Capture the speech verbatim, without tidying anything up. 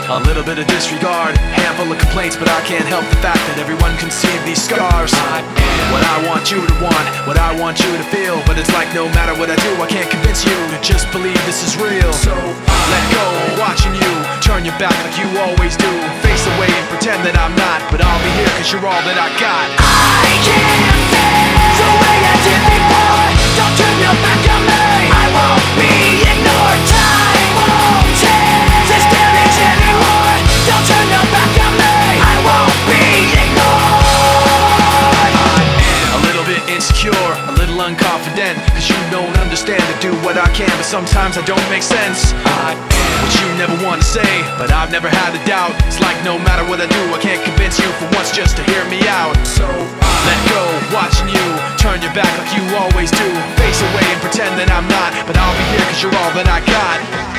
A little bit of disregard, handful of complaints, but I can't help the fact that everyone can see these scars. I am what I want you to want, what I want you to feel, but it's like no matter what I do, I can't convince you to just believe this is real. So let go, watching you turn your back like you always do. Face away and pretend that I'm not, but I'll be here cause you're all that I got. I can't feel the way I did before. Don't turn your back on me, I won't be ignored. Time won't change this damage anymore. Don't turn your back on me, I won't be ignored. I am a little bit insecure, a little unconfident, cause you don't understand to do what I can, but sometimes I don't make sense. I am what you never want to say, but I've never had a doubt. It's like no matter what I do, I can't convince you for once just to hear me out. So let go, watching you turn your back like you always do. Face away and pretend that I'm not, but I'll be here cause you're all that I got.